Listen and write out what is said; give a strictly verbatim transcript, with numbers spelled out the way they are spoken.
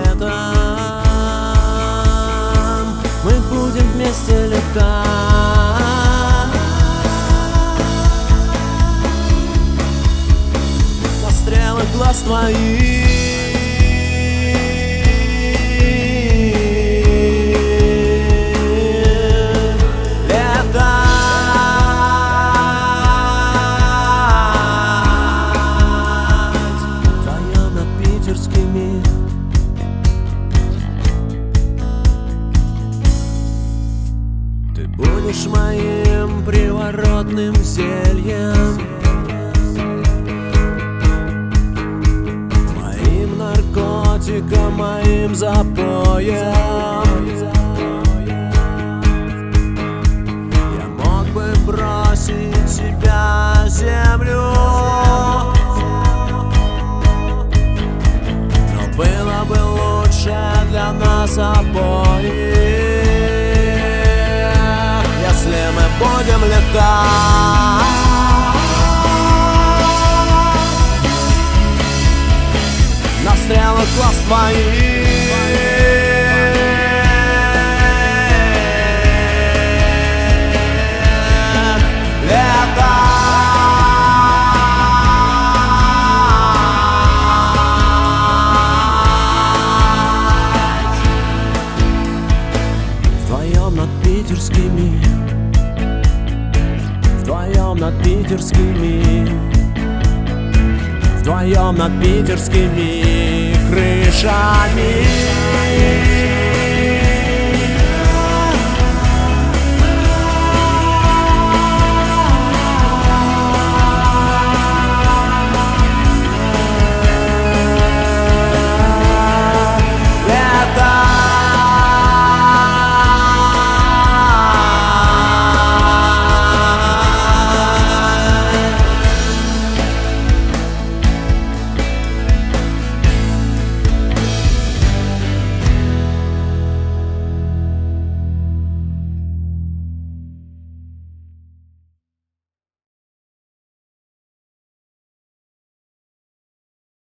летом мы будем вместе летать. На стрелах глаз твоих ты будешь моим приворотным зельем, моим наркотиком, моим запоем. Я мог бы бросить тебя в землю, но было бы лучше для нас обоих, если мы будем летать. На стрелах глаз твоих над питерскими, вдвоем над питерскими, вдвоем над питерскими крышами.